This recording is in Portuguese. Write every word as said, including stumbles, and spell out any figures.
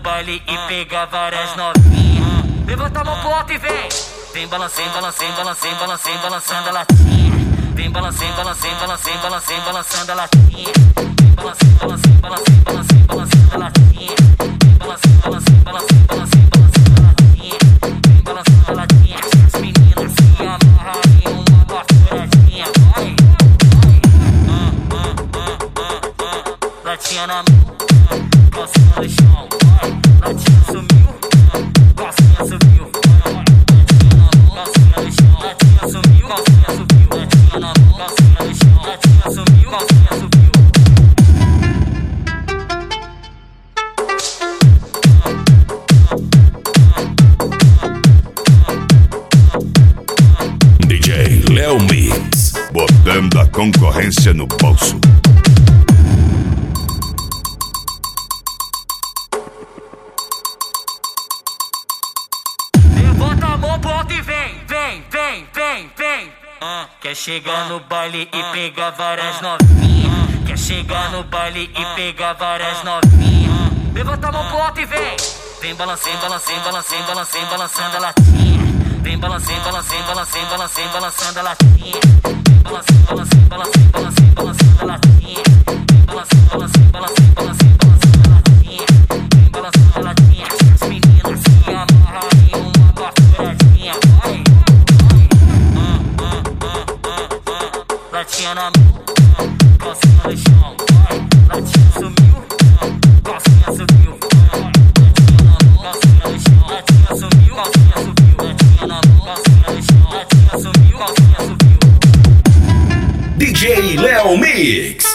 baile e pegar várias novinhas. Levanta a mão pro alto e vem. Vem balancei, balancei, balancei, balancei, balançando a latinha. Vem balancei, balancei, balancei, balancei, balançando a latinha. Vem balancei, balancei, balancei, balancei, balançando a latinha. Vem balancei, balancei, balancei, balancei, balançando a latinha. Vem balançando a latinha. As meninas se amarram em uma bafuradinha. Vai, vai. Latinha na mão, calcinha no chão. Vai, latinha sumiu, calcinha subiu. Calcinha no chão, latinha sumiu, calcinha subiu. Latinha na mão, calcinha no chão, latinha sumiu, calcinha subiu. D J Léo Mix, botando a concorrência no bolso. Levanta a mão pro alto e vem, vem, vem, vem, vem. Ah, quer chegar no baile e pegar várias novinhas. Quer chegar no baile e pegar várias novinhas. Levanta a mão pro alto e vem. Vem balancei, balancei, balancei, balancei, balançando a latinha. Vem balancei, balancei, balancei, balancei, balançando a latinha. Vem balancei, balancei, balancei, balancei, balançando a latinha. Vem balancei, balancei, balancei, balancei, balançando a latinha. Vem balançando a latinha. As meninas se amarram em uma bafuradinha. Vai, vai. Latinha na mão, calcinha no chão. Vai, latinha sumiu, calcinha subiu. Latinha na mão, calcinha no chão. Latinha sumiu, calcinha subiu. Latinha na mão, calcinha no chão. Latinha sumiu, calcinha subiu. D J Léo Mix.